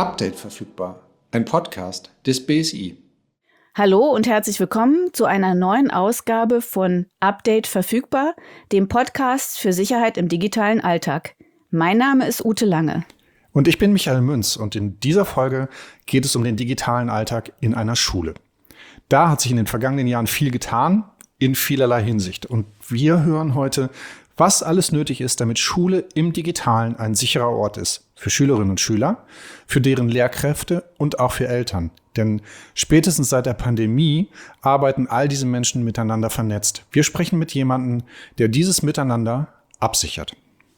Update verfügbar, ein Podcast des BSI. Hallo und herzlich willkommen zu einer neuen Ausgabe von Update verfügbar, dem Podcast für Sicherheit im digitalen Alltag. Mein Name ist Ute Lange. Und ich bin Michael Münz und in dieser Folge geht es um den digitalen Alltag in einer Schule. Da hat sich in den vergangenen Jahren viel getan, in vielerlei Hinsicht. Und wir hören heute, was alles nötig ist, damit Schule im Digitalen ein sicherer Ort ist. Für Schülerinnen und Schüler, für deren Lehrkräfte und auch für Eltern. Denn spätestens seit der Pandemie arbeiten all diese Menschen miteinander vernetzt. Wir sprechen mit jemandem, der dieses Miteinander absichert.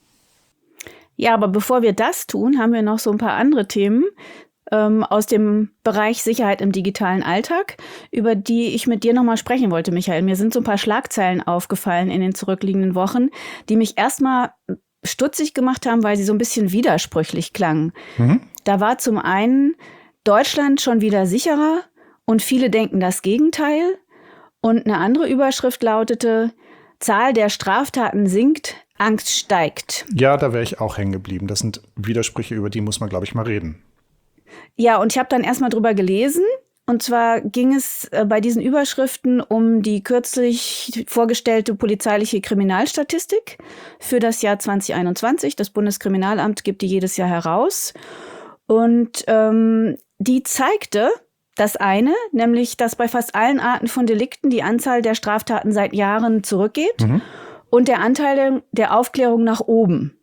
Ja, aber bevor wir das tun, haben wir noch so ein paar andere Themen aus dem Bereich Sicherheit im digitalen Alltag, über die ich mit dir nochmal sprechen wollte, Michael. Mir sind so ein paar Schlagzeilen aufgefallen in den zurückliegenden Wochen, die mich erstmal stutzig gemacht haben, weil sie so ein bisschen widersprüchlich klangen. Da war zum einen Deutschland schon wieder sicherer und viele denken das Gegenteil. Und eine andere Überschrift lautete, Zahl der Straftaten sinkt, Angst steigt. Ja, da wäre ich auch hängen geblieben. Das sind Widersprüche, über die muss man, glaube ich, mal reden. Ja, und ich habe dann erstmal drüber gelesen. Und zwar ging es bei diesen Überschriften um die kürzlich vorgestellte polizeiliche Kriminalstatistik für das Jahr 2021. Das Bundeskriminalamt gibt die jedes Jahr heraus. Und die zeigte das eine, nämlich, dass bei fast allen Arten von Delikten die Anzahl der Straftaten seit Jahren zurückgeht und der Anteil der Aufklärung nach oben.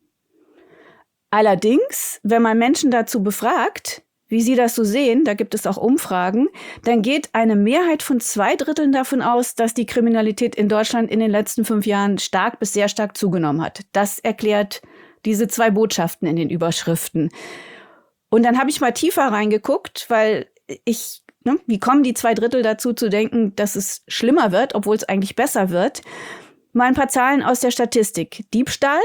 Allerdings, wenn man Menschen dazu befragt, wie sie das so sehen, da gibt es auch Umfragen, dann geht eine Mehrheit von 2/3 davon aus, dass die Kriminalität in Deutschland in den letzten 5 Jahren stark bis sehr stark zugenommen hat. Das erklärt diese 2 Botschaften in den Überschriften. Und dann habe ich mal tiefer reingeguckt, weil wie kommen die 2/3 dazu zu denken, dass es schlimmer wird, obwohl es eigentlich besser wird? Mal ein paar Zahlen aus der Statistik. Diebstahl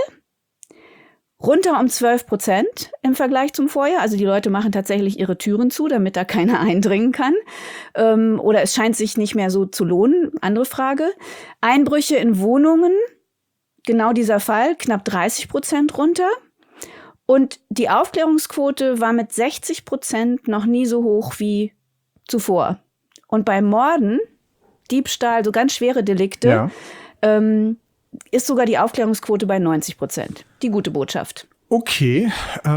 runter um 12% im Vergleich zum Vorjahr. Also die Leute machen tatsächlich ihre Türen zu, damit da keiner eindringen kann. Oder es scheint sich nicht mehr so zu lohnen. Andere Frage. Einbrüche in Wohnungen, genau dieser Fall, knapp 30% runter. Und die Aufklärungsquote war mit 60% noch nie so hoch wie zuvor. Und bei Morden, Diebstahl, so ganz schwere Delikte, ist sogar die Aufklärungsquote bei 90%. Die gute Botschaft. Okay,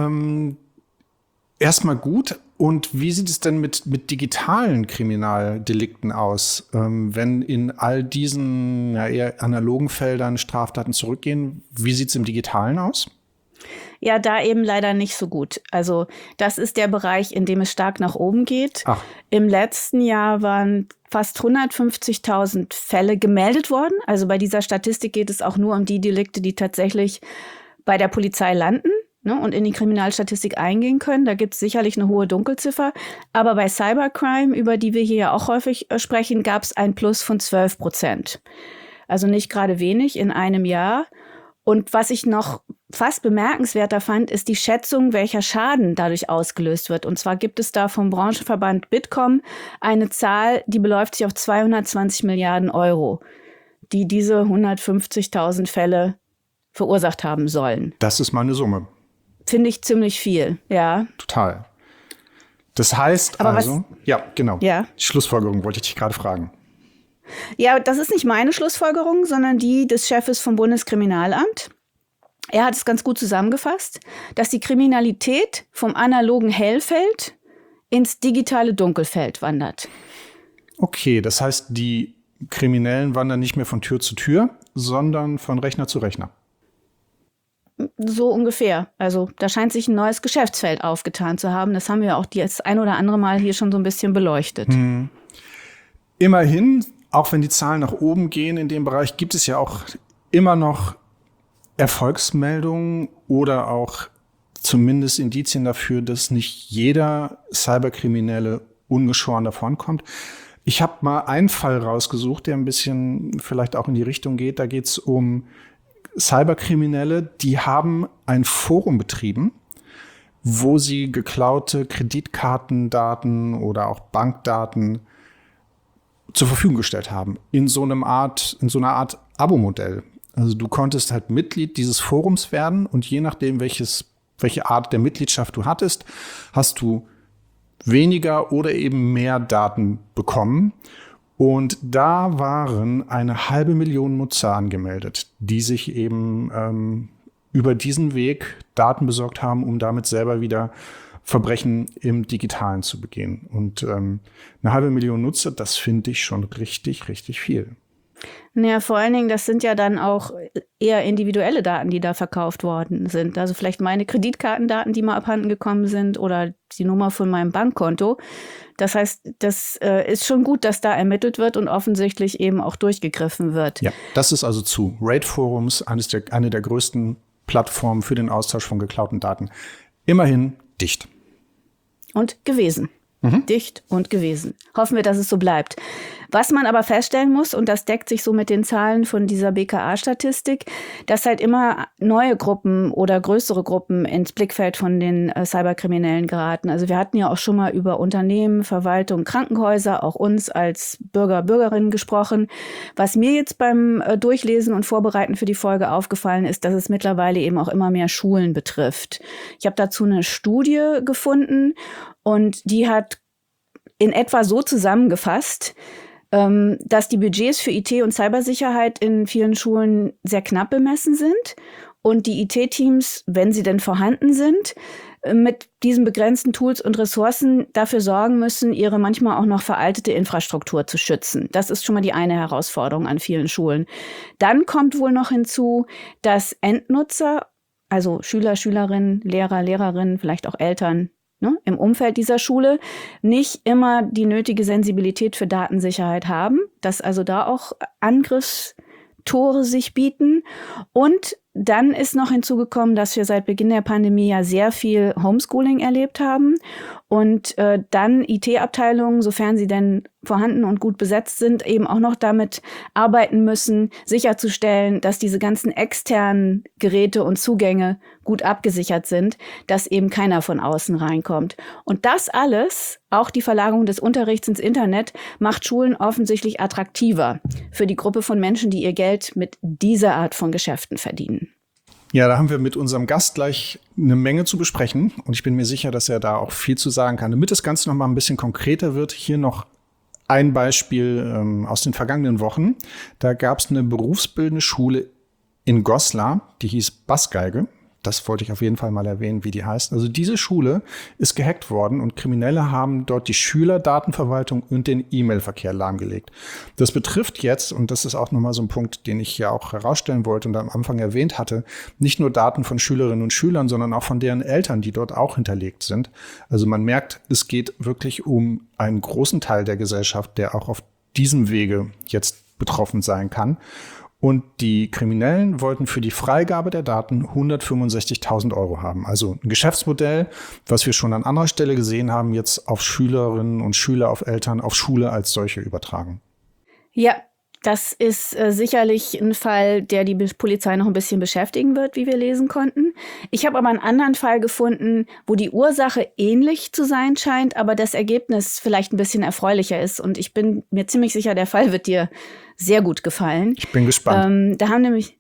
erstmal gut. Und wie sieht es denn mit digitalen Kriminaldelikten aus? Wenn in all diesen eher analogen Feldern Straftaten zurückgehen, wie sieht es im Digitalen aus? Ja, da eben leider nicht so gut. Also das ist der Bereich, in dem es stark nach oben geht. Ach. Im letzten Jahr waren fast 150.000 Fälle gemeldet worden. Also bei dieser Statistik geht es auch nur um die Delikte, die tatsächlich bei der Polizei landen, ne, und in die Kriminalstatistik eingehen können. Da gibt es sicherlich eine hohe Dunkelziffer. Aber bei Cybercrime, über die wir hier ja auch häufig sprechen, gab es ein Plus von 12%. Also nicht gerade wenig in einem Jahr. Und was ich noch fast bemerkenswerter fand, ist die Schätzung, welcher Schaden dadurch ausgelöst wird. Und zwar gibt es da vom Branchenverband Bitkom eine Zahl, die beläuft sich auf 220 Milliarden Euro, die diese 150.000 Fälle verursacht haben sollen. Das ist mal eine Summe. Finde ich ziemlich viel, ja. Total. Das heißt Aber also, ja, genau. Ja. Schlussfolgerung wollte ich dich gerade fragen. Ja, das ist nicht meine Schlussfolgerung, sondern die des Chefes vom Bundeskriminalamt. Er hat es ganz gut zusammengefasst, dass die Kriminalität vom analogen Hellfeld ins digitale Dunkelfeld wandert. Okay, das heißt, die Kriminellen wandern nicht mehr von Tür zu Tür, sondern von Rechner zu Rechner. So ungefähr. Also da scheint sich ein neues Geschäftsfeld aufgetan zu haben. Das haben wir auch das ein oder andere Mal hier schon so ein bisschen beleuchtet. Immerhin, auch wenn die Zahlen nach oben gehen in dem Bereich, gibt es ja auch immer noch Erfolgsmeldungen oder auch zumindest Indizien dafür, dass nicht jeder Cyberkriminelle ungeschoren davonkommt. Ich habe mal einen Fall rausgesucht, der ein bisschen vielleicht auch in die Richtung geht. Da geht es um Cyberkriminelle, die haben ein Forum betrieben, wo sie geklaute Kreditkartendaten oder auch Bankdaten zur Verfügung gestellt haben. In so einer Art Abo-Modell. Also du konntest halt Mitglied dieses Forums werden und je nachdem, welches welche Art der Mitgliedschaft du hattest, hast du weniger oder eben mehr Daten bekommen. Und da waren 500.000 Nutzer angemeldet, die sich eben über diesen Weg Daten besorgt haben, um damit selber wieder Verbrechen im Digitalen zu begehen. Und 500.000 Nutzer, das finde ich schon richtig, richtig viel. Naja, vor allen Dingen, das sind ja dann auch eher individuelle Daten, die da verkauft worden sind. Also vielleicht meine Kreditkartendaten, die mal abhanden gekommen sind oder die Nummer von meinem Bankkonto. Das heißt, das ist schon gut, dass da ermittelt wird und offensichtlich eben auch durchgegriffen wird. Ja, das ist also zu RAID Forums, eine der größten Plattformen für den Austausch von geklauten Daten. Immerhin dicht. Und gewesen. Dicht und gewesen. Hoffen wir, dass es so bleibt. Was man aber feststellen muss, und das deckt sich so mit den Zahlen von dieser BKA-Statistik, dass halt immer neue Gruppen oder größere Gruppen ins Blickfeld von den Cyberkriminellen geraten. Also wir hatten ja auch schon mal über Unternehmen, Verwaltung, Krankenhäuser, auch uns als Bürger, Bürgerinnen gesprochen. Was mir jetzt beim Durchlesen und Vorbereiten für die Folge aufgefallen ist, dass es mittlerweile eben auch immer mehr Schulen betrifft. Ich habe dazu eine Studie gefunden und die hat in etwa so zusammengefasst, dass die Budgets für IT- und Cybersicherheit in vielen Schulen sehr knapp bemessen sind und die IT-Teams, wenn sie denn vorhanden sind, mit diesen begrenzten Tools und Ressourcen dafür sorgen müssen, ihre manchmal auch noch veraltete Infrastruktur zu schützen. Das ist schon mal die eine Herausforderung an vielen Schulen. Dann kommt wohl noch hinzu, dass Endnutzer, also Schüler, Schülerinnen, Lehrer, Lehrerinnen, vielleicht auch Eltern, im Umfeld dieser Schule nicht immer die nötige Sensibilität für Datensicherheit haben, dass also da auch Angriffstore sich bieten. Und dann ist noch hinzugekommen, dass wir seit Beginn der Pandemie ja sehr viel Homeschooling erlebt haben und dann IT-Abteilungen, sofern sie denn vorhanden und gut besetzt sind, eben auch noch damit arbeiten müssen, sicherzustellen, dass diese ganzen externen Geräte und Zugänge gut abgesichert sind, dass eben keiner von außen reinkommt. Und das alles, auch die Verlagerung des Unterrichts ins Internet, macht Schulen offensichtlich attraktiver für die Gruppe von Menschen, die ihr Geld mit dieser Art von Geschäften verdienen. Ja, da haben wir mit unserem Gast gleich eine Menge zu besprechen und ich bin mir sicher, dass er da auch viel zu sagen kann. Damit das Ganze noch mal ein bisschen konkreter wird, hier noch ein Beispiel aus den vergangenen Wochen. Da gab es eine berufsbildende Schule in Goslar, die hieß Bassgeige. Das wollte ich auf jeden Fall mal erwähnen, wie die heißt. Also diese Schule ist gehackt worden und Kriminelle haben dort die Schülerdatenverwaltung und den E-Mail-Verkehr lahmgelegt. Das betrifft jetzt, und das ist auch nochmal so ein Punkt, den ich ja auch herausstellen wollte und am Anfang erwähnt hatte, nicht nur Daten von Schülerinnen und Schülern, sondern auch von deren Eltern, die dort auch hinterlegt sind. Also man merkt, es geht wirklich um einen großen Teil der Gesellschaft, der auch auf diesem Wege jetzt betroffen sein kann. Und die Kriminellen wollten für die Freigabe der Daten 165.000 € haben. Also ein Geschäftsmodell, was wir schon an anderer Stelle gesehen haben, jetzt auf Schülerinnen und Schüler, auf Eltern, auf Schule als solche übertragen. Ja, das ist sicherlich ein Fall, der die Polizei noch ein bisschen beschäftigen wird, wie wir lesen konnten. Ich habe aber einen anderen Fall gefunden, wo die Ursache ähnlich zu sein scheint, aber das Ergebnis vielleicht ein bisschen erfreulicher ist. Und ich bin mir ziemlich sicher, der Fall wird dir sehr gut gefallen. Ich bin gespannt. Da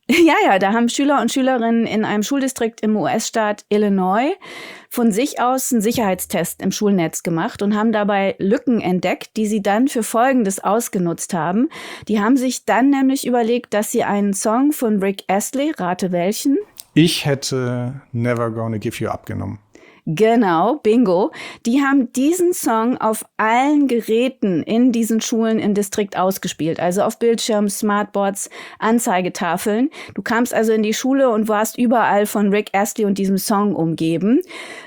haben Schüler und Schülerinnen in einem Schuldistrikt im US-Staat Illinois von sich aus einen Sicherheitstest im Schulnetz gemacht und haben dabei Lücken entdeckt, die sie dann für Folgendes ausgenutzt haben. Die haben sich dann nämlich überlegt, dass sie einen Song von Rick Astley, rate welchen? Ich hätte Never Gonna Give You Up genommen. Genau, bingo. Die haben diesen Song auf allen Geräten in diesen Schulen im Distrikt ausgespielt. Also auf Bildschirmen, Smartboards, Anzeigetafeln. Du kamst also in die Schule und warst überall von Rick Astley und diesem Song umgeben.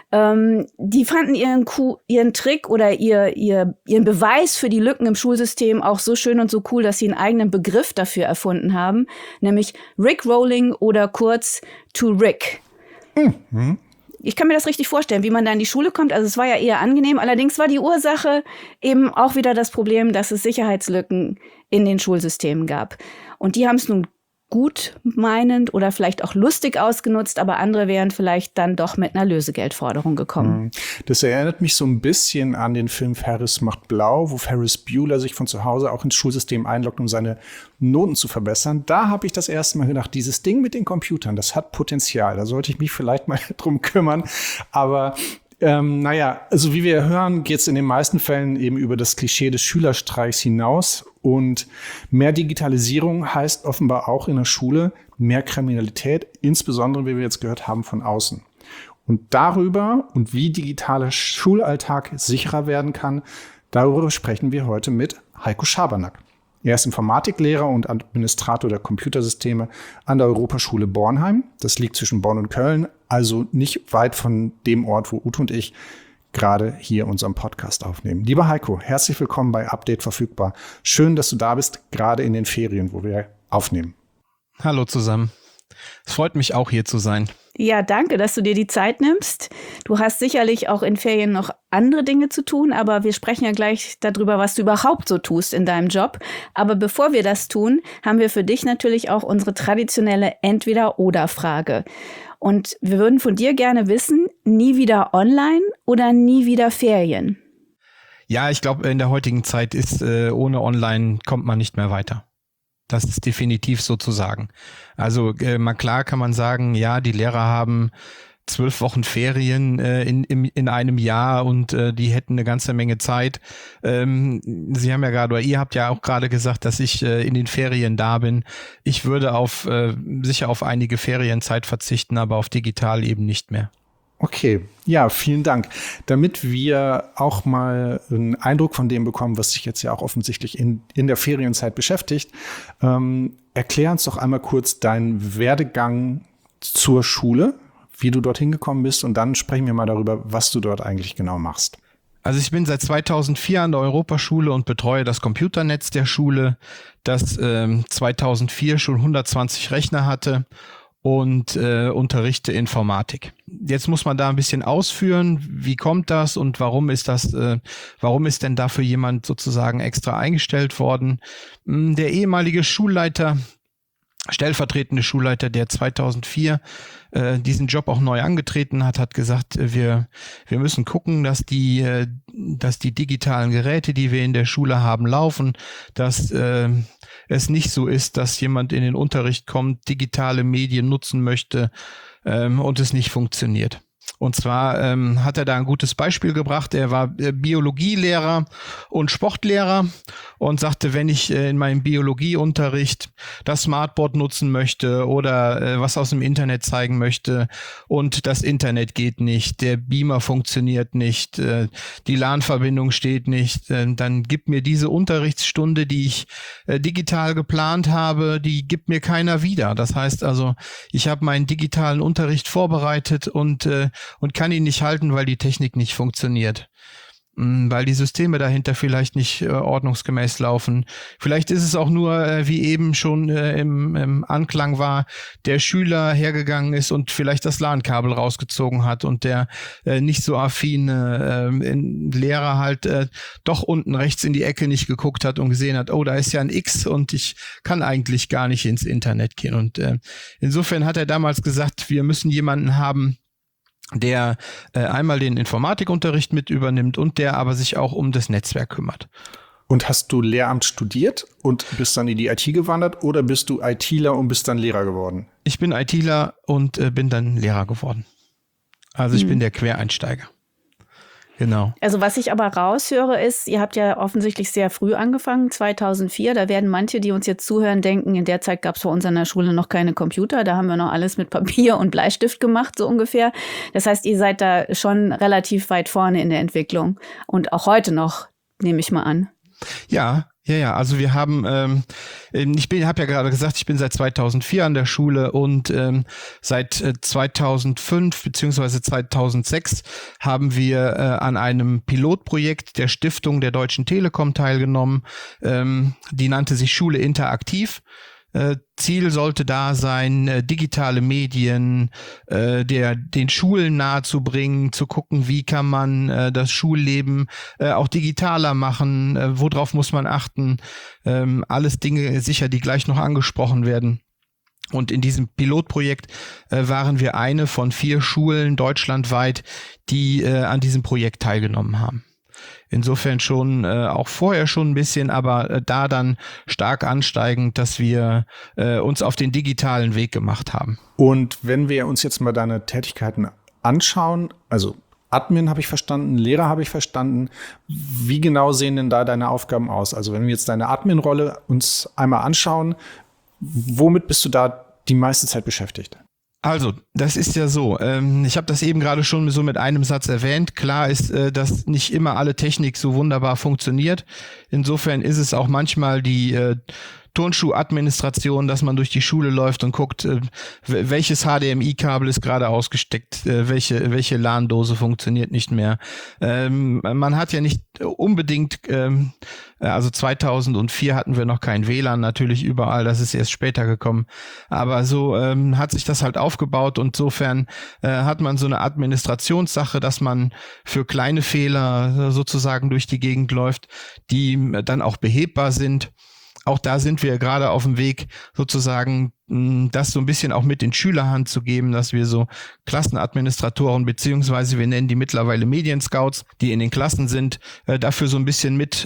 Die fanden ihren Trick oder ihren Beweis für die Lücken im Schulsystem auch so schön und so cool, dass sie einen eigenen Begriff dafür erfunden haben. Nämlich Rickrolling oder kurz To Rick. Mhm. Ich kann mir das richtig vorstellen, wie man da in die Schule kommt. Also es war ja eher angenehm. Allerdings war die Ursache eben auch wieder das Problem, dass es Sicherheitslücken in den Schulsystemen gab. Und die haben es nun gut meinend oder vielleicht auch lustig ausgenutzt, aber andere wären vielleicht dann doch mit einer Lösegeldforderung gekommen. Das erinnert mich so ein bisschen an den Film Ferris macht blau, wo Ferris Bueller sich von zu Hause auch ins Schulsystem einloggt, um seine Noten zu verbessern. Da habe ich das erste Mal gedacht, dieses Ding mit den Computern, das hat Potenzial. Da sollte ich mich vielleicht mal drum kümmern. Aber also wie wir hören, geht es in den meisten Fällen eben über das Klischee des Schülerstreichs hinaus. Und mehr Digitalisierung heißt offenbar auch in der Schule mehr Kriminalität, insbesondere, wie wir jetzt gehört haben, von außen. Und darüber und wie digitaler Schulalltag sicherer werden kann, darüber sprechen wir heute mit Heiko Schabernack. Er ist Informatiklehrer und Administrator der Computersysteme an der Europaschule Bornheim. Das liegt zwischen Bonn und Köln, also nicht weit von dem Ort, wo Ute und ich gerade hier unseren Podcast aufnehmen. Lieber Heiko, herzlich willkommen bei Update verfügbar. Schön, dass du da bist, gerade in den Ferien, wo wir aufnehmen. Hallo zusammen. Es freut mich auch, hier zu sein. Ja, danke, dass du dir die Zeit nimmst. Du hast sicherlich auch in Ferien noch andere Dinge zu tun, aber wir sprechen ja gleich darüber, was du überhaupt so tust in deinem Job. Aber bevor wir das tun, haben wir für dich natürlich auch unsere traditionelle Entweder-oder-Frage. Und wir würden von dir gerne wissen, nie wieder online oder nie wieder Ferien? Ja, ich glaube, in der heutigen Zeit ist ohne Online kommt man nicht mehr weiter. Das ist definitiv so zu sagen. Also mal klar kann man sagen, ja, die Lehrer haben 12 Wochen Ferien in einem Jahr und die hätten eine ganze Menge Zeit. Sie haben ja gerade, oder ihr habt ja auch gerade gesagt, dass ich in den Ferien da bin. Ich würde sicher auf einige Ferienzeit verzichten, aber auf digital eben nicht mehr. Okay, ja, vielen Dank. Damit wir auch mal einen Eindruck von dem bekommen, was sich jetzt ja auch offensichtlich in der Ferienzeit beschäftigt, erklär uns doch einmal kurz deinen Werdegang zur Schule, wie du dorthin gekommen bist, und dann sprechen wir mal darüber, was du dort eigentlich genau machst. Also ich bin seit 2004 an der Europaschule und betreue das Computernetz der Schule, das 2004 schon 120 Rechner hatte und unterrichte Informatik. Jetzt muss man da ein bisschen ausführen, wie kommt das und warum ist denn dafür jemand sozusagen extra eingestellt worden? Der ehemalige Schulleiter, stellvertretende Schulleiter, der 2004 diesen Job auch neu angetreten hat gesagt, wir müssen gucken, dass die digitalen Geräte, die wir in der Schule haben, laufen, dass es nicht so ist, dass jemand in den Unterricht kommt, digitale Medien nutzen möchte und es nicht funktioniert. Und zwar hat er da ein gutes Beispiel gebracht. Er war Biologielehrer und Sportlehrer und sagte, wenn ich in meinem Biologieunterricht das Smartboard nutzen möchte oder was aus dem Internet zeigen möchte und das Internet geht nicht, der Beamer funktioniert nicht, die LAN-Verbindung steht nicht, dann gibt mir diese Unterrichtsstunde, die ich digital geplant habe, die gibt mir keiner wieder. Das heißt also, ich habe meinen digitalen Unterricht vorbereitet und kann ihn nicht halten, weil die Technik nicht funktioniert. Weil die Systeme dahinter vielleicht nicht ordnungsgemäß laufen. Vielleicht ist es auch nur, wie eben schon im Anklang war, der Schüler hergegangen ist und vielleicht das LAN-Kabel rausgezogen hat und der nicht so affine Lehrer halt doch unten rechts in die Ecke nicht geguckt hat und gesehen hat, oh, da ist ja ein X und ich kann eigentlich gar nicht ins Internet gehen. Und insofern hat er damals gesagt, wir müssen jemanden haben, der einmal den Informatikunterricht mit übernimmt und der aber sich auch um das Netzwerk kümmert. Und hast du Lehramt studiert und bist dann in die IT gewandert oder bist du ITler und bist dann Lehrer geworden? Ich bin ITler und bin dann Lehrer geworden. Also ich bin der Quereinsteiger. Genau. Also was ich aber raushöre ist, ihr habt ja offensichtlich sehr früh angefangen, 2004. Da werden manche, die uns jetzt zuhören, denken, in der Zeit gab es bei uns an der Schule noch keine Computer. Da haben wir noch alles mit Papier und Bleistift gemacht, so ungefähr. Das heißt, ihr seid da schon relativ weit vorne in der Entwicklung. Und auch heute noch, nehme ich mal an. Ja. Also wir haben, habe ja gerade gesagt, ich bin seit 2004 an der Schule und seit 2005 beziehungsweise 2006 haben wir an einem Pilotprojekt der Stiftung der Deutschen Telekom teilgenommen. Die nannte sich Schule interaktiv. Ziel sollte da sein, digitale Medien den Schulen nahezubringen, zu gucken, wie kann man das Schulleben auch digitaler machen, worauf muss man achten. Alles Dinge sicher, die gleich noch angesprochen werden. Und in diesem Pilotprojekt waren wir eine von 4 Schulen deutschlandweit, die an diesem Projekt teilgenommen haben. Insofern schon auch vorher schon ein bisschen, aber da dann stark ansteigend, dass wir uns auf den digitalen Weg gemacht haben. Und wenn wir uns jetzt mal deine Tätigkeiten anschauen, also Admin habe ich verstanden, Lehrer habe ich verstanden. Wie genau sehen denn da deine Aufgaben aus? Also wenn wir jetzt deine Admin-Rolle uns einmal anschauen, womit bist du da die meiste Zeit beschäftigt? Also, das ist ja so. Ich habe das eben gerade schon so mit einem Satz erwähnt. Klar ist, dass nicht immer alle Technik so wunderbar funktioniert. Insofern ist es auch manchmal die Turnschuh-Administration, dass man durch die Schule läuft und guckt, welches HDMI-Kabel ist gerade ausgesteckt, welche LAN-Dose funktioniert nicht mehr. Man hat ja nicht unbedingt, also 2004 hatten wir noch kein WLAN, natürlich überall, das ist erst später gekommen, aber so hat sich das halt aufgebaut und insofern hat man so eine Administrationssache, dass man für kleine Fehler sozusagen durch die Gegend läuft, die dann auch behebbar sind. Auch da sind wir gerade auf dem Weg, sozusagen das so ein bisschen auch mit in Schülerhand zu geben, dass wir so Klassenadministratoren beziehungsweise wir nennen die mittlerweile Medienscouts, die in den Klassen sind, dafür so ein bisschen mit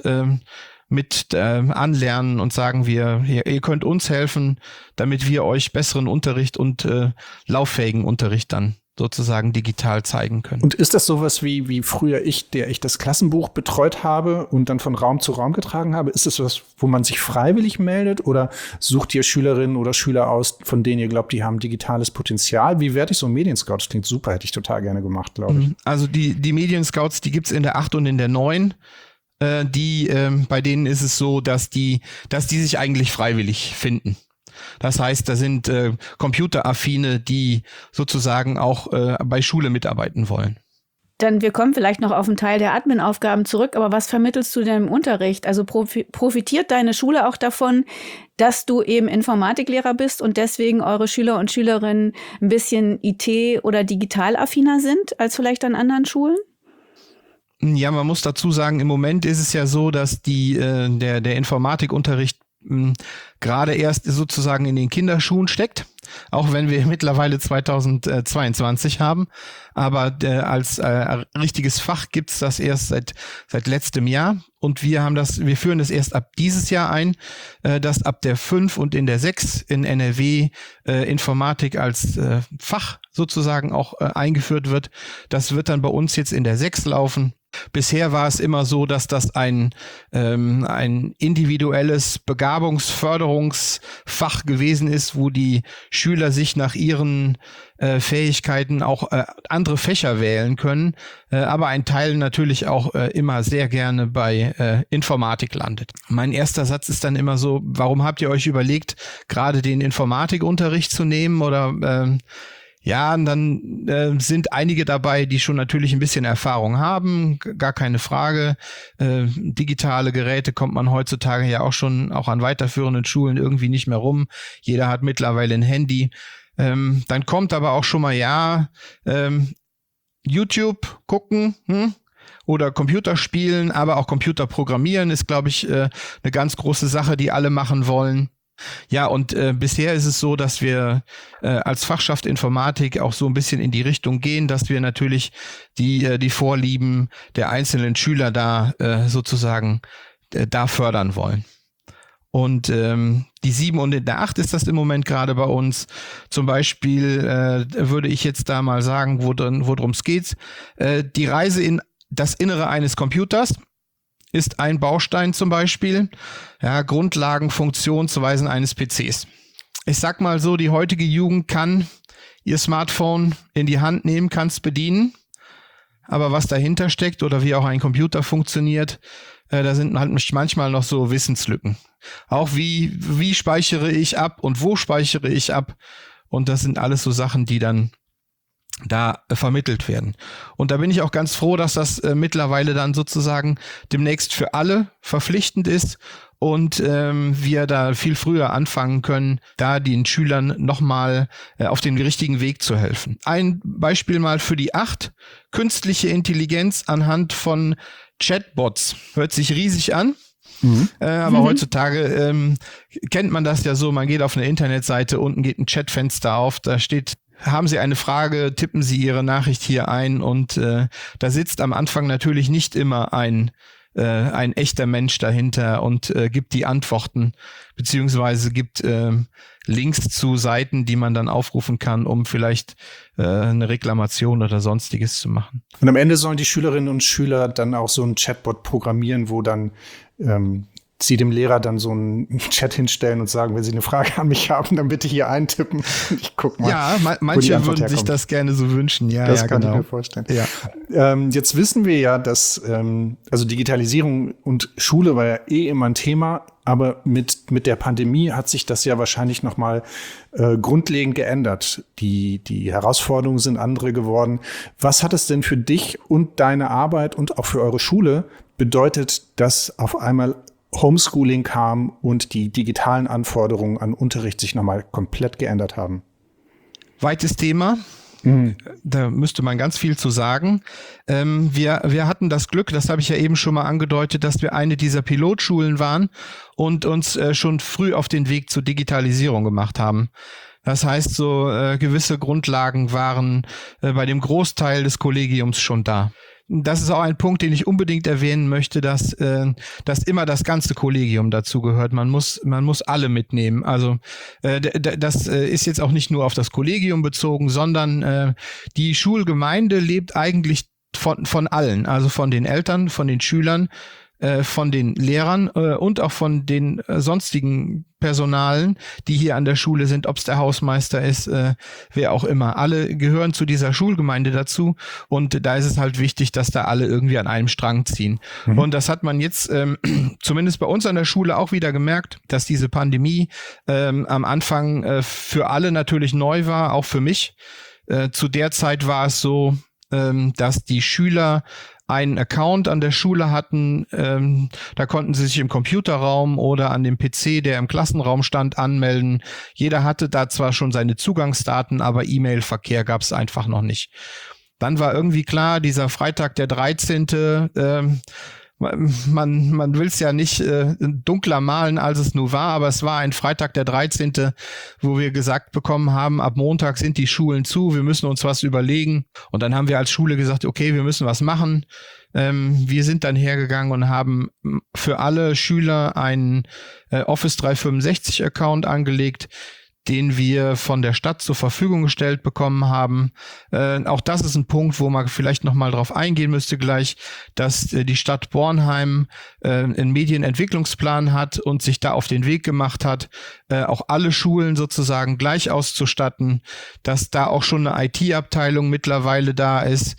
anlernen und sagen wir, ihr könnt uns helfen, damit wir euch besseren Unterricht und lauffähigen Unterricht dann sozusagen digital zeigen können. Und ist das sowas wie früher der ich das Klassenbuch betreut habe und dann von Raum zu Raum getragen habe? Ist das was, wo man sich freiwillig meldet oder sucht ihr Schülerinnen oder Schüler aus, von denen ihr glaubt, die haben digitales Potenzial? Wie werde ich so ein Medienscout? Das klingt super, hätte ich total gerne gemacht, glaube ich. Also die Medienscouts, die gibt's in der 8 und in der 9. Bei denen ist es so, dass die sich eigentlich freiwillig finden. Das heißt, da sind Computeraffine, die sozusagen auch bei Schule mitarbeiten wollen. Dann, wir kommen vielleicht noch auf einen Teil der Admin-Aufgaben zurück, aber was vermittelst du denn im Unterricht? Also profitiert deine Schule auch davon, dass du eben Informatiklehrer bist und deswegen eure Schüler und Schülerinnen ein bisschen IT- oder digitalaffiner sind als vielleicht an anderen Schulen? Ja, man muss dazu sagen, im Moment ist es ja so, dass der Informatikunterricht gerade erst sozusagen in den Kinderschuhen steckt, auch wenn wir mittlerweile 2022 haben. Aber als richtiges Fach gibt's das erst seit letztem Jahr. Und wir führen das erst ab dieses Jahr ein, dass ab der 5 und in der 6 in NRW Informatik als Fach sozusagen auch eingeführt wird. Das wird dann bei uns jetzt in der 6 laufen. Bisher war es immer so, dass das ein individuelles Begabungsförderungsfach gewesen ist, wo die Schüler sich nach ihren Fähigkeiten auch andere Fächer wählen können, aber ein Teil natürlich auch immer sehr gerne bei Informatik landet. Mein erster Satz ist dann immer so, warum habt ihr euch überlegt, gerade den Informatikunterricht zu nehmen oder ja, und dann sind einige dabei, die schon natürlich ein bisschen Erfahrung haben, gar keine Frage. Digitale Geräte kommt man heutzutage ja auch an weiterführenden Schulen irgendwie nicht mehr rum. Jeder hat mittlerweile ein Handy. Dann kommt aber auch schon mal, YouTube gucken, oder Computerspielen, aber auch Computer programmieren ist, glaube ich, eine ganz große Sache, die alle machen wollen. Ja, und bisher ist es so, dass wir als Fachschaft Informatik auch so ein bisschen in die Richtung gehen, dass wir natürlich die Vorlieben der einzelnen Schüler da sozusagen da fördern wollen. Und die 7 und in der 8 ist das im Moment gerade bei uns. Zum Beispiel würde ich jetzt da mal sagen, worum es geht. Die Reise in das Innere eines Computers ist ein Baustein zum Beispiel, ja, Grundlagen, Funktionsweisen eines PCs. Ich sag mal so, die heutige Jugend kann ihr Smartphone in die Hand nehmen, kann es bedienen, aber was dahinter steckt oder wie auch ein Computer funktioniert, da sind halt manchmal noch so Wissenslücken. Auch wie speichere ich ab und wo speichere ich ab, und das sind alles so Sachen, die dann da vermittelt werden. Und da bin ich auch ganz froh, dass das mittlerweile dann sozusagen demnächst für alle verpflichtend ist und wir da viel früher anfangen können, da den Schülern nochmal auf den richtigen Weg zu helfen. Ein Beispiel mal für die 8. Künstliche Intelligenz anhand von Chatbots. Hört sich riesig an. Aber heutzutage kennt man das ja so, man geht auf eine Internetseite, unten geht ein Chatfenster auf, da steht: Haben Sie eine Frage, tippen Sie Ihre Nachricht hier ein, und da sitzt am Anfang natürlich nicht immer ein echter Mensch dahinter und gibt die Antworten, beziehungsweise gibt Links zu Seiten, die man dann aufrufen kann, um vielleicht eine Reklamation oder sonstiges zu machen. Und am Ende sollen die Schülerinnen und Schüler dann auch so einen Chatbot programmieren, wo dann sie dem Lehrer dann so einen Chat hinstellen und sagen, wenn sie eine Frage an mich haben, dann bitte hier eintippen. Ich guck mal. Ja, manche würden sich das gerne so wünschen. Ja, das ja, kann genau. ich mir vorstellen. Ja. Jetzt wissen wir ja, dass also Digitalisierung und Schule war ja immer ein Thema, aber mit der Pandemie hat sich das ja wahrscheinlich noch mal grundlegend geändert. Die Herausforderungen sind andere geworden. Was hat es denn für dich und deine Arbeit und auch für eure Schule bedeutet, dass auf einmal Homeschooling kam und die digitalen Anforderungen an Unterricht sich nochmal komplett geändert haben? Weites Thema. Da müsste man ganz viel zu sagen. Wir hatten das Glück, das habe ich ja eben schon mal angedeutet, dass wir eine dieser Pilotschulen waren und uns schon früh auf den Weg zur Digitalisierung gemacht haben. Das heißt, so gewisse Grundlagen waren bei dem Großteil des Kollegiums schon da. Das ist auch ein Punkt, den ich unbedingt erwähnen möchte, dass immer das ganze Kollegium dazu gehört. Man muss alle mitnehmen. Also das ist jetzt auch nicht nur auf das Kollegium bezogen, sondern die Schulgemeinde lebt eigentlich von allen, also von den Eltern, von den Schülern, von den Lehrern und auch von den sonstigen Personalen, die hier an der Schule sind, ob es der Hausmeister ist, wer auch immer. Alle gehören zu dieser Schulgemeinde dazu, und da ist es halt wichtig, dass da alle irgendwie an einem Strang ziehen. Und das hat man jetzt zumindest bei uns an der Schule auch wieder gemerkt, dass diese Pandemie am Anfang für alle natürlich neu war, auch für mich. Zu der Zeit war es so, dass die Schüler einen Account an der Schule hatten, da konnten sie sich im Computerraum oder an dem PC, der im Klassenraum stand, anmelden. Jeder hatte da zwar schon seine Zugangsdaten, aber E-Mail-Verkehr gab es einfach noch nicht. Dann war irgendwie klar, dieser Freitag der 13., man will es ja nicht dunkler malen, als es nur war, aber es war ein Freitag der 13., wo wir gesagt bekommen haben, ab Montag sind die Schulen zu, wir müssen uns was überlegen. Und dann haben wir als Schule gesagt, okay, wir müssen was machen. Wir sind dann hergegangen und haben für alle Schüler einen Office 365 Account angelegt, den wir von der Stadt zur Verfügung gestellt bekommen haben. Auch das ist ein Punkt, wo man vielleicht noch mal drauf eingehen müsste gleich, dass die Stadt Bornheim einen Medienentwicklungsplan hat und sich da auf den Weg gemacht hat, auch alle Schulen sozusagen gleich auszustatten, dass da auch schon eine IT-Abteilung mittlerweile da ist.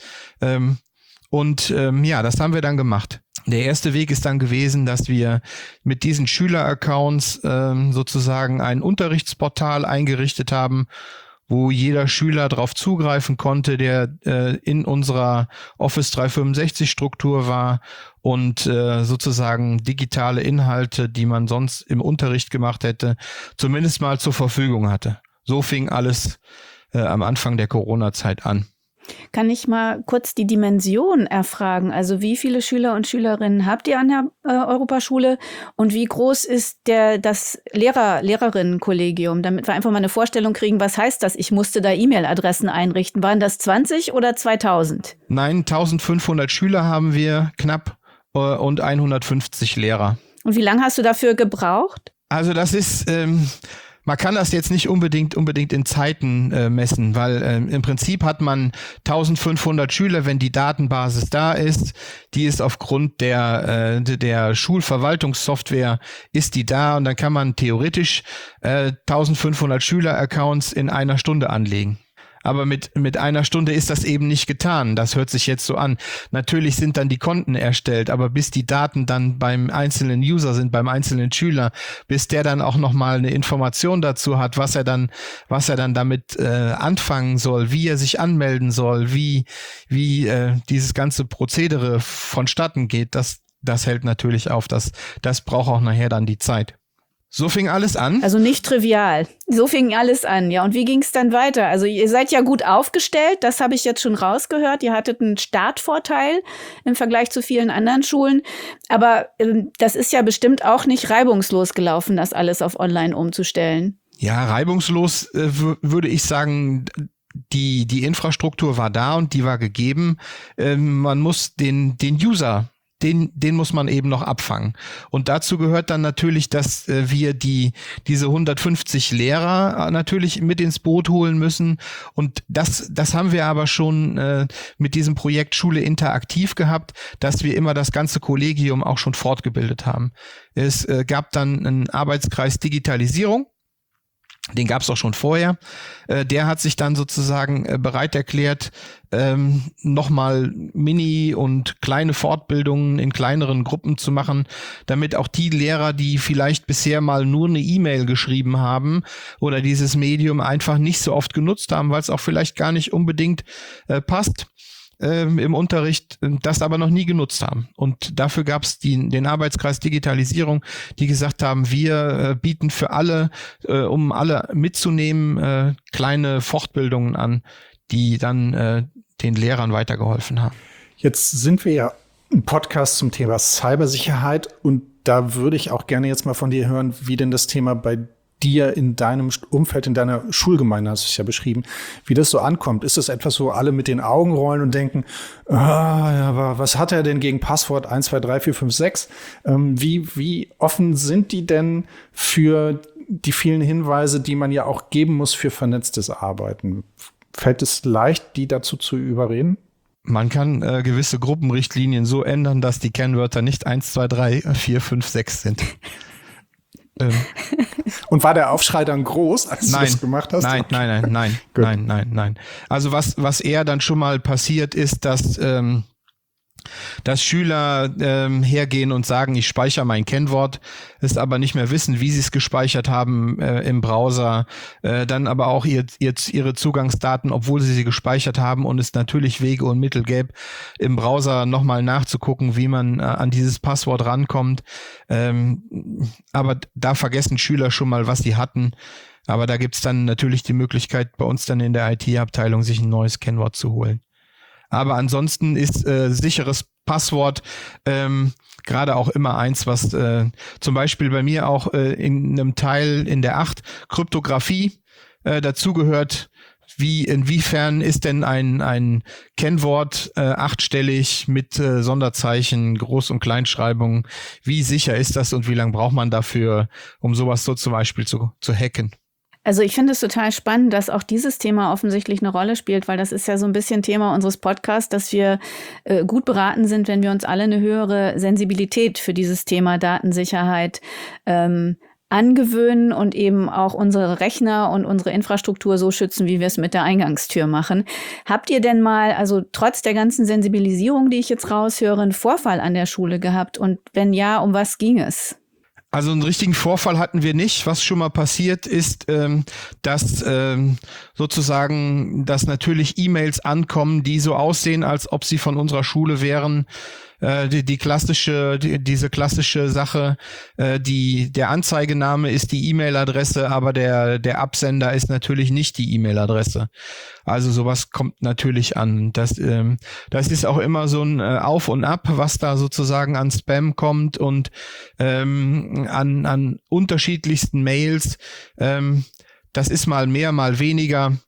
Ja, das haben wir dann gemacht. Der erste Weg ist dann gewesen, dass wir mit diesen Schüler-Accounts sozusagen ein Unterrichtsportal eingerichtet haben, wo jeder Schüler darauf zugreifen konnte, der in unserer Office 365 Struktur war und sozusagen digitale Inhalte, die man sonst im Unterricht gemacht hätte, zumindest mal zur Verfügung hatte. So fing alles am Anfang der Corona-Zeit an. Kann ich mal kurz die Dimension erfragen? Also wie viele Schüler und Schülerinnen habt ihr an der Europaschule und wie groß ist das Lehrerinnenkollegium, damit wir einfach mal eine Vorstellung kriegen, was heißt das? Ich musste da E-Mail-Adressen einrichten. Waren das 20 oder 2000? Nein, 1500 Schüler haben wir knapp und 150 Lehrer. Und wie lange hast du dafür gebraucht? Also das ist... Man kann das jetzt nicht unbedingt in Zeiten messen, weil im Prinzip hat man 1500 Schüler, wenn die Datenbasis da ist. Die ist aufgrund der Schulverwaltungssoftware ist die da, und dann kann man theoretisch 1500 Schüler-Accounts in einer Stunde anlegen. Aber mit einer Stunde ist das eben nicht getan. Das hört sich jetzt so an. Natürlich sind dann die Konten erstellt, aber bis die Daten dann beim einzelnen User sind, beim einzelnen Schüler, bis der dann auch nochmal eine Information dazu hat, was er dann damit anfangen soll, wie er sich anmelden soll, wie dieses ganze Prozedere vonstatten geht, das hält natürlich auf. Das braucht auch nachher dann die Zeit. So fing alles an. Also nicht trivial. So fing alles an, ja. Und wie ging es dann weiter? Also ihr seid ja gut aufgestellt, das habe ich jetzt schon rausgehört. Ihr hattet einen Startvorteil im Vergleich zu vielen anderen Schulen. Aber das ist ja bestimmt auch nicht reibungslos gelaufen, das alles auf online umzustellen. Ja, reibungslos würde ich sagen, die Infrastruktur war da und die war gegeben. Man muss den User, den muss man eben noch abfangen. Und dazu gehört dann natürlich, dass wir diese 150 Lehrer natürlich mit ins Boot holen müssen. Und das haben wir aber schon mit diesem Projekt Schule interaktiv gehabt, dass wir immer das ganze Kollegium auch schon fortgebildet haben. Es gab dann einen Arbeitskreis Digitalisierung. Den gab es auch schon vorher. Der hat sich dann sozusagen bereit erklärt, nochmal Mini- und kleine Fortbildungen in kleineren Gruppen zu machen, damit auch die Lehrer, die vielleicht bisher mal nur eine E-Mail geschrieben haben oder dieses Medium einfach nicht so oft genutzt haben, weil es auch vielleicht gar nicht unbedingt passt, im Unterricht, das aber noch nie genutzt haben. Und dafür gab es den Arbeitskreis Digitalisierung, die gesagt haben, wir bieten für alle, um alle mitzunehmen, kleine Fortbildungen an, die dann den Lehrern weitergeholfen haben. Jetzt sind wir ja ein Podcast zum Thema Cybersicherheit und da würde ich auch gerne jetzt mal von dir hören, wie denn das Thema bei dir in deinem Umfeld, in deiner Schulgemeinde, hast du es ja beschrieben, wie das so ankommt. Ist das etwas, wo alle mit den Augen rollen und denken, ja, aber was hat er denn gegen Passwort 1, 2, 3, 4, 5, 6? Wie offen sind die denn für die vielen Hinweise, die man ja auch geben muss für vernetztes Arbeiten? Fällt es leicht, die dazu zu überreden? Man kann gewisse Gruppenrichtlinien so ändern, dass die Kennwörter nicht 1, 2, 3, 4, 5, 6 sind. Und war der Aufschrei dann groß, als du das gemacht hast? Nein. Also was eher dann schon mal passiert ist, dass Schüler hergehen und sagen, ich speichere mein Kennwort, es aber nicht mehr wissen, wie sie es gespeichert haben im Browser, dann aber auch ihre Zugangsdaten, obwohl sie gespeichert haben und es natürlich Wege und Mittel gäbe, im Browser nochmal nachzugucken, wie man an dieses Passwort rankommt. Aber da vergessen Schüler schon mal, was sie hatten. Aber da gibt's dann natürlich die Möglichkeit, bei uns dann in der IT-Abteilung sich ein neues Kennwort zu holen. Aber ansonsten ist sicheres Passwort gerade auch immer eins, was zum Beispiel bei mir auch in einem Teil in der 8 Kryptographie dazugehört. Inwiefern ist denn ein Kennwort 8-stellig mit Sonderzeichen, Groß- und Kleinschreibung? Wie sicher ist das und wie lange braucht man dafür, um sowas so zum Beispiel zu hacken? Also ich finde es total spannend, dass auch dieses Thema offensichtlich eine Rolle spielt, weil das ist ja so ein bisschen Thema unseres Podcasts, dass wir gut beraten sind, wenn wir uns alle eine höhere Sensibilität für dieses Thema Datensicherheit angewöhnen und eben auch unsere Rechner und unsere Infrastruktur so schützen, wie wir es mit der Eingangstür machen. Habt ihr denn mal, also trotz der ganzen Sensibilisierung, die ich jetzt raushöre, einen Vorfall an der Schule gehabt? Und wenn ja, um was ging es? Also einen richtigen Vorfall hatten wir nicht. Was schon mal passiert ist, dass sozusagen, dass natürlich E-Mails ankommen, die so aussehen, als ob sie von unserer Schule wären. Diese klassische Sache, der Anzeigename ist die E-Mail-Adresse, aber der Absender ist natürlich nicht die E-Mail-Adresse. Also sowas kommt natürlich an. Das ist auch immer so ein Auf und Ab, was da sozusagen an Spam kommt und an unterschiedlichsten Mails. Das ist mal mehr, mal weniger.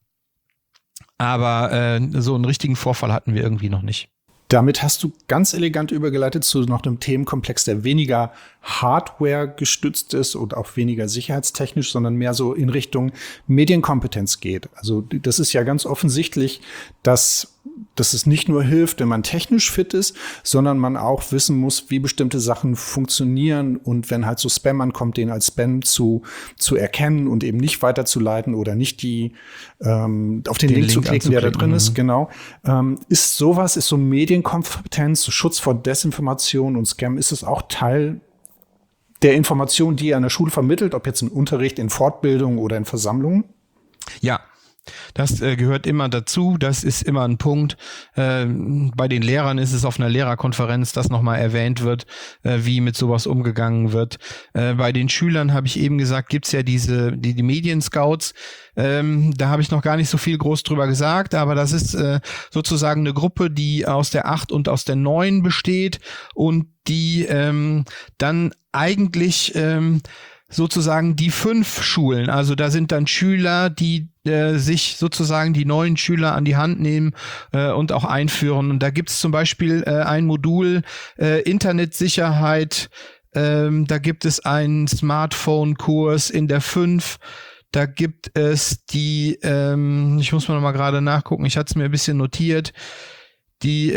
Aber so einen richtigen Vorfall hatten wir irgendwie noch nicht. Damit hast du ganz elegant übergeleitet zu noch einem Themenkomplex, der weniger Hardware gestützt ist und auch weniger sicherheitstechnisch, sondern mehr so in Richtung Medienkompetenz geht. Also das ist ja ganz offensichtlich, dass es nicht nur hilft, wenn man technisch fit ist, sondern man auch wissen muss, wie bestimmte Sachen funktionieren und wenn halt so Spam ankommt, den als Spam zu erkennen und eben nicht weiterzuleiten oder nicht auf den Link zu klicken, der da drin ist, genau. Ist so Medienkompetenz, so Schutz vor Desinformation und Scam, ist es auch Teil der Information, die ihr an der Schule vermittelt, ob jetzt im Unterricht, in Fortbildung oder in Versammlungen? Ja. Das gehört immer dazu, das ist immer ein Punkt. Bei den Lehrern ist es auf einer Lehrerkonferenz, dass nochmal erwähnt wird, wie mit sowas umgegangen wird. Bei den Schülern habe ich eben gesagt, gibt's ja die Medienscouts. Da habe ich noch gar nicht so viel groß drüber gesagt, aber das ist sozusagen eine Gruppe, die aus der 8 und aus der 9 besteht und die dann eigentlich sozusagen die 5 Schulen, also da sind dann Schüler, die sich sozusagen die neuen Schüler an die Hand nehmen und auch einführen. Und da gibt es zum Beispiel ein Modul Internetsicherheit, da gibt es einen Smartphone-Kurs in der 5, da gibt es die, ich muss mal noch mal gerade nachgucken, ich hatte es mir ein bisschen notiert, die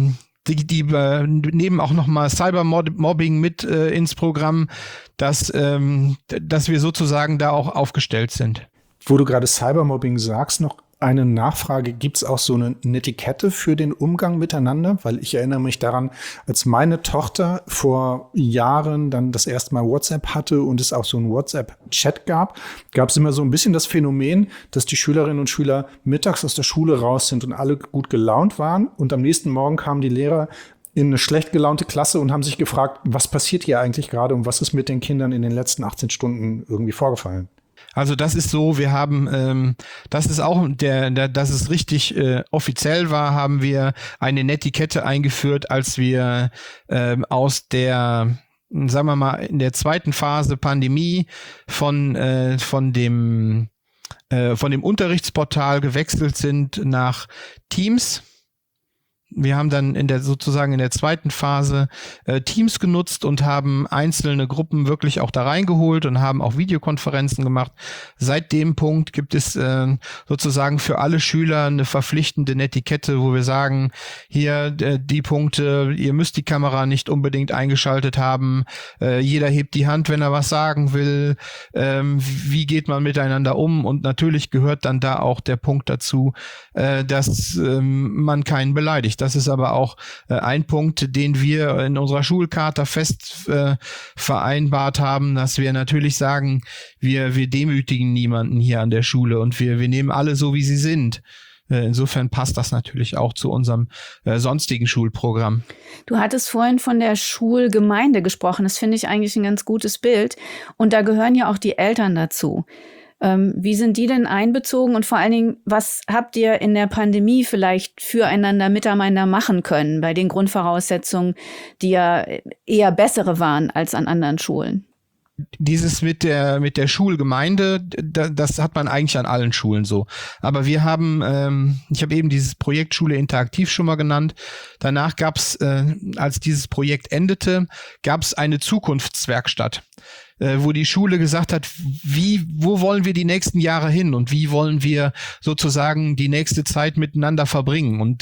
nehmen auch nochmal Cybermobbing mit ins Programm, dass wir sozusagen da auch aufgestellt sind. Wo du gerade Cybermobbing sagst, noch eine Nachfrage. Gibt es auch so eine Netiquette für den Umgang miteinander? Weil ich erinnere mich daran, als meine Tochter vor Jahren dann das erste Mal WhatsApp hatte und es auch so einen WhatsApp-Chat gab es immer so ein bisschen das Phänomen, dass die Schülerinnen und Schüler mittags aus der Schule raus sind und alle gut gelaunt waren. Und am nächsten Morgen kamen die Lehrer in eine schlecht gelaunte Klasse und haben sich gefragt, was passiert hier eigentlich gerade und was ist mit den Kindern in den letzten 18 Stunden irgendwie vorgefallen? Also das ist so, wir haben, das ist auch, dass es richtig offiziell war, haben wir eine Netiquette eingeführt, als wir aus der, sagen wir mal, in der zweiten Phase Pandemie von dem Unterrichtsportal gewechselt sind nach Teams. Wir haben dann sozusagen in der zweiten Phase Teams genutzt und haben einzelne Gruppen wirklich auch da reingeholt und haben auch Videokonferenzen gemacht. Seit dem Punkt gibt es sozusagen für alle Schüler eine verpflichtende Netiquette, wo wir sagen, hier die Punkte, ihr müsst die Kamera nicht unbedingt eingeschaltet haben, jeder hebt die Hand, wenn er was sagen will, wie geht man miteinander um, und natürlich gehört dann da auch der Punkt dazu, dass man keinen beleidigt. Das ist aber auch ein Punkt, den wir in unserer Schulcharta fest vereinbart haben, dass wir natürlich sagen, wir demütigen niemanden hier an der Schule und wir nehmen alle so, wie sie sind. Insofern passt das natürlich auch zu unserem sonstigen Schulprogramm. Du hattest vorhin von der Schulgemeinde gesprochen. Das finde ich eigentlich ein ganz gutes Bild. Und da gehören ja auch die Eltern dazu. Wie sind die denn einbezogen und vor allen Dingen, was habt ihr in der Pandemie vielleicht füreinander, miteinander machen können bei den Grundvoraussetzungen, die ja eher bessere waren als an anderen Schulen? Dieses mit der Schulgemeinde, das hat man eigentlich an allen Schulen so. Aber wir haben, ich habe eben dieses Projekt Schule interaktiv schon mal genannt. Danach gab es, als dieses Projekt endete, gab es eine Zukunftswerkstatt, wo die Schule gesagt hat, wo wollen wir die nächsten Jahre hin und wie wollen wir sozusagen die nächste Zeit miteinander verbringen. Und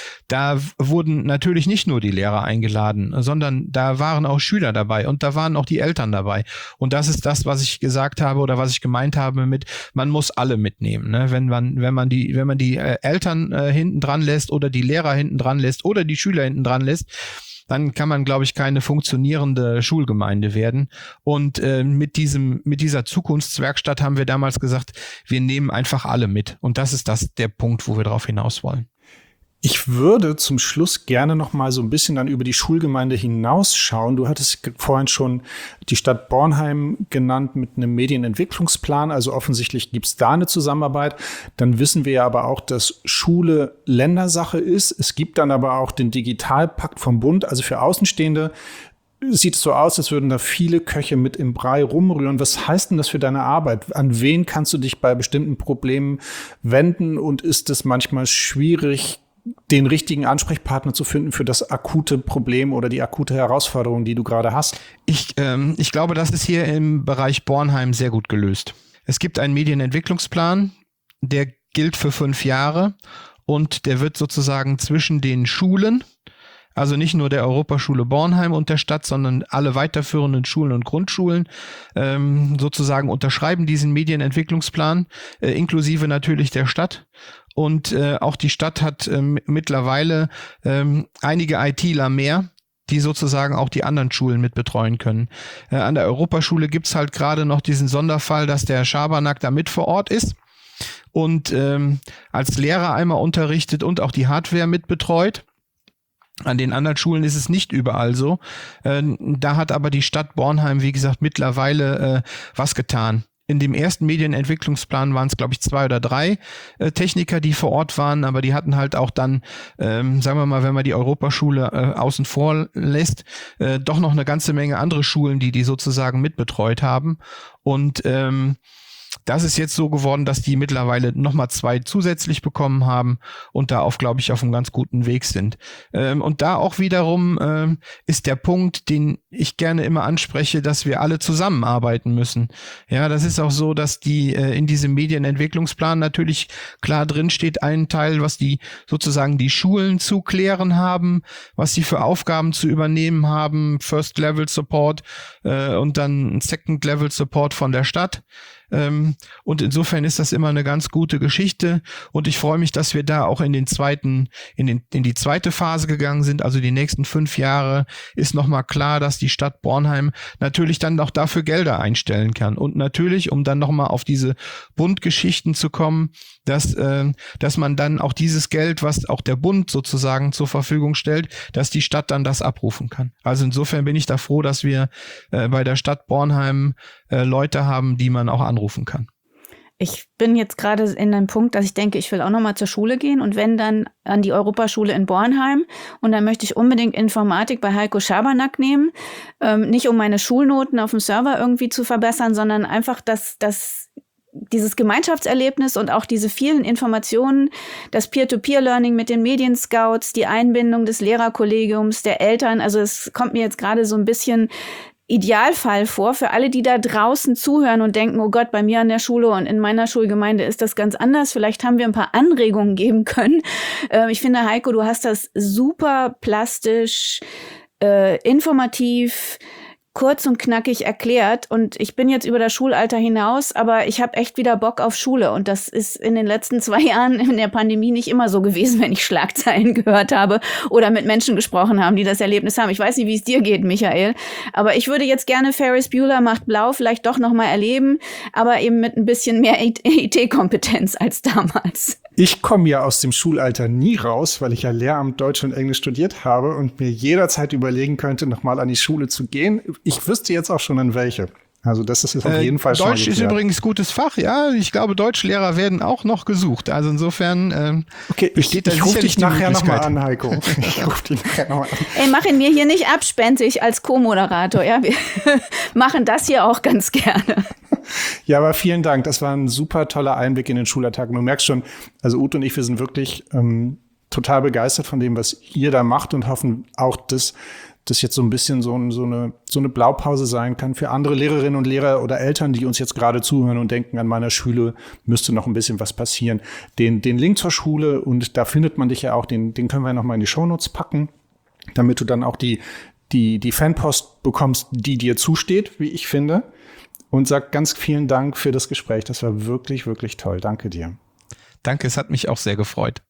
da wurden natürlich nicht nur die Lehrer eingeladen, sondern da waren auch Schüler dabei und da waren auch die Eltern dabei. Und das ist das, was ich gesagt habe oder was ich gemeint habe mit, man muss alle mitnehmen. Ne? Wenn man die Eltern hinten dran lässt oder die Lehrer hinten dran lässt oder die Schüler hinten dran lässt, dann kann man, glaube ich, keine funktionierende Schulgemeinde werden. Und mit dieser Zukunftswerkstatt haben wir damals gesagt, wir nehmen einfach alle mit. Und das ist der Punkt, wo wir drauf hinaus wollen. Ich würde zum Schluss gerne noch mal so ein bisschen dann über die Schulgemeinde hinausschauen. Du hattest vorhin schon die Stadt Bornheim genannt mit einem Medienentwicklungsplan. Also offensichtlich gibt es da eine Zusammenarbeit. Dann wissen wir ja aber auch, dass Schule Ländersache ist. Es gibt dann aber auch den Digitalpakt vom Bund. Also für Außenstehende sieht es so aus, als würden da viele Köche mit im Brei rumrühren. Was heißt denn das für deine Arbeit? An wen kannst du dich bei bestimmten Problemen wenden? Und ist es manchmal schwierig, den richtigen Ansprechpartner zu finden für das akute Problem oder die akute Herausforderung, die du gerade hast? Ich glaube, das ist hier im Bereich Bornheim sehr gut gelöst. Es gibt einen Medienentwicklungsplan, der gilt für 5 Jahre und der wird sozusagen zwischen den Schulen, also nicht nur der Europaschule Bornheim und der Stadt, sondern alle weiterführenden Schulen und Grundschulen sozusagen unterschreiben diesen Medienentwicklungsplan, inklusive natürlich der Stadt. Und auch die Stadt hat mittlerweile einige ITler mehr, die sozusagen auch die anderen Schulen mit betreuen können. An der Europaschule gibt's halt gerade noch diesen Sonderfall, dass der Schabernack da mit vor Ort ist. und als Lehrer einmal unterrichtet und auch die Hardware mitbetreut. An den anderen Schulen ist es nicht überall so. Da hat aber die Stadt Bornheim, wie gesagt, mittlerweile was getan. In dem ersten Medienentwicklungsplan waren es, glaube ich, 2 oder 3 Techniker, die vor Ort waren, aber die hatten halt auch dann, sagen wir mal, wenn man die Europaschule außen vor lässt, doch noch eine ganze Menge andere Schulen, die sozusagen mitbetreut haben. Und das ist jetzt so geworden, dass die mittlerweile nochmal 2 zusätzlich bekommen haben und da glaube ich, auf einem ganz guten Weg sind. Und da auch wiederum ist der Punkt, den ich gerne immer anspreche, dass wir alle zusammenarbeiten müssen. Ja, das ist auch so, dass die in diesem Medienentwicklungsplan natürlich klar drin steht, ein Teil, was die sozusagen die Schulen zu klären haben, was sie für Aufgaben zu übernehmen haben, First Level Support und dann Second Level Support von der Stadt. Und insofern ist das immer eine ganz gute Geschichte und ich freue mich, dass wir da auch in die zweite Phase gegangen sind, also die nächsten 5 Jahre ist nochmal klar, dass die Stadt Bornheim natürlich dann auch dafür Gelder einstellen kann und natürlich, um dann nochmal auf diese Bundgeschichten zu kommen, dass man dann auch dieses Geld, was auch der Bund sozusagen zur Verfügung stellt, dass die Stadt dann das abrufen kann. Also insofern bin ich da froh, dass wir bei der Stadt Bornheim Leute haben, die man auch anrufen kann. Ich bin jetzt gerade in einem Punkt, dass ich denke, ich will auch nochmal zur Schule gehen und wenn dann an die Europaschule in Bornheim und dann möchte ich unbedingt Informatik bei Heiko Schabernack nehmen, nicht um meine Schulnoten auf dem Server irgendwie zu verbessern, sondern einfach, dass dieses Gemeinschaftserlebnis und auch diese vielen Informationen, das Peer-to-Peer-Learning mit den Medienscouts, die Einbindung des Lehrerkollegiums, der Eltern, also es kommt mir jetzt gerade so ein bisschen Idealfall vor für alle, die da draußen zuhören und denken, oh Gott, bei mir an der Schule und in meiner Schulgemeinde ist das ganz anders. Vielleicht haben wir ein paar Anregungen geben können. Ich finde, Heiko, du hast das super plastisch, informativ, kurz und knackig erklärt und ich bin jetzt über das Schulalter hinaus, aber ich habe echt wieder Bock auf Schule und das ist in den letzten 2 Jahren in der Pandemie nicht immer so gewesen, wenn ich Schlagzeilen gehört habe oder mit Menschen gesprochen haben, die das Erlebnis haben. Ich weiß nicht, wie es dir geht, Michael, aber ich würde jetzt gerne Ferris Bueller macht blau vielleicht doch nochmal erleben, aber eben mit ein bisschen mehr IT-Kompetenz als damals. Ich komme ja aus dem Schulalter nie raus, weil ich ja Lehramt Deutsch und Englisch studiert habe und mir jederzeit überlegen könnte, nochmal an die Schule zu gehen. Ich wüsste jetzt auch schon an welche. Also das ist auf jeden Fall schon Deutsch ist übrigens gutes Fach, ja. Ich glaube, Deutschlehrer werden auch noch gesucht. Also insofern besteht da ich rufe dich nachher nochmal Möglichkeit. an, Heiko. Ich rufe dich nachher nochmal an. Ey, mach ihn mir hier nicht abspenstig als Co-Moderator, ja. Wir machen das hier auch ganz gerne. Ja, aber vielen Dank. Das war ein super toller Einblick in den Schulalltag. Und du merkst schon, also Ute und ich, wir sind wirklich total begeistert von dem, was ihr da macht und hoffen auch, dass das jetzt so ein bisschen so eine Blaupause sein kann für andere Lehrerinnen und Lehrer oder Eltern, die uns jetzt gerade zuhören und denken, an meiner Schule müsste noch ein bisschen was passieren. Den Link zur Schule, und da findet man dich ja auch, den können wir noch mal in die Shownotes packen, damit du dann auch die Fanpost bekommst, die dir zusteht, wie ich finde. Und sag ganz vielen Dank für das Gespräch. Das war wirklich, wirklich toll. Danke dir. Danke, es hat mich auch sehr gefreut.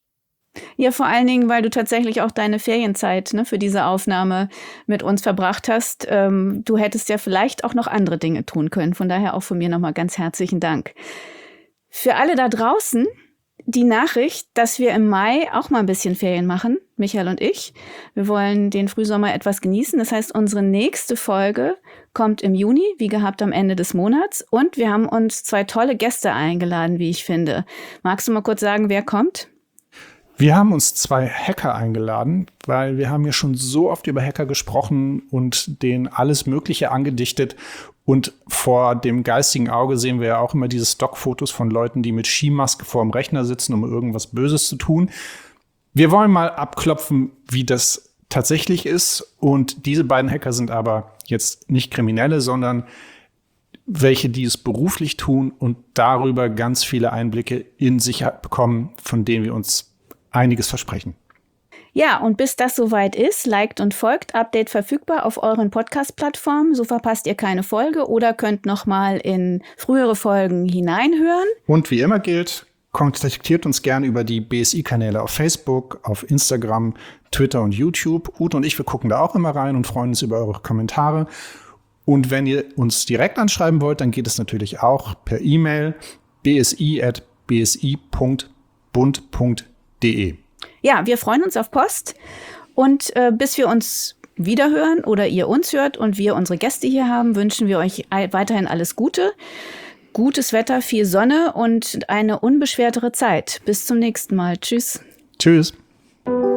Ja, vor allen Dingen, weil du tatsächlich auch deine Ferienzeit für diese Aufnahme mit uns verbracht hast. Du hättest ja vielleicht auch noch andere Dinge tun können. Von daher auch von mir nochmal ganz herzlichen Dank. Für alle da draußen die Nachricht, dass wir im Mai auch mal ein bisschen Ferien machen, Michael und ich. Wir wollen den Frühsommer etwas genießen. Das heißt, unsere nächste Folge kommt im Juni, wie gehabt am Ende des Monats. Und wir haben uns 2 tolle Gäste eingeladen, wie ich finde. Magst du mal kurz sagen, wer kommt? Wir haben uns 2 Hacker eingeladen, weil wir haben ja schon so oft über Hacker gesprochen und denen alles Mögliche angedichtet. Und vor dem geistigen Auge sehen wir ja auch immer diese Stockfotos von Leuten, die mit Skimaske vor dem Rechner sitzen, um irgendwas Böses zu tun. Wir wollen mal abklopfen, wie das tatsächlich ist. Und diese beiden Hacker sind aber jetzt nicht Kriminelle, sondern welche, die es beruflich tun und darüber ganz viele Einblicke in Sicherheit bekommen, von denen wir uns einiges versprechen. Ja, und bis das soweit ist, liked und folgt, Update verfügbar auf euren Podcast-Plattformen. So verpasst ihr keine Folge oder könnt nochmal in frühere Folgen hineinhören. Und wie immer gilt, kontaktiert uns gerne über die BSI-Kanäle auf Facebook, auf Instagram, Twitter und YouTube. Ute und ich, wir gucken da auch immer rein und freuen uns über eure Kommentare. Und wenn ihr uns direkt anschreiben wollt, dann geht es natürlich auch per E-Mail bsi@bsi.de. bsi.bund.de. Ja, wir freuen uns auf Post und bis wir uns wiederhören oder ihr uns hört und wir unsere Gäste hier haben, wünschen wir euch weiterhin alles Gute. Gutes Wetter, viel Sonne und eine unbeschwertere Zeit. Bis zum nächsten Mal. Tschüss. Tschüss.